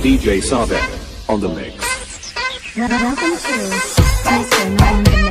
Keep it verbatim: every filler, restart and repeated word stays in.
D J Sabek on the mix. Welcome to Mister No on the Mix.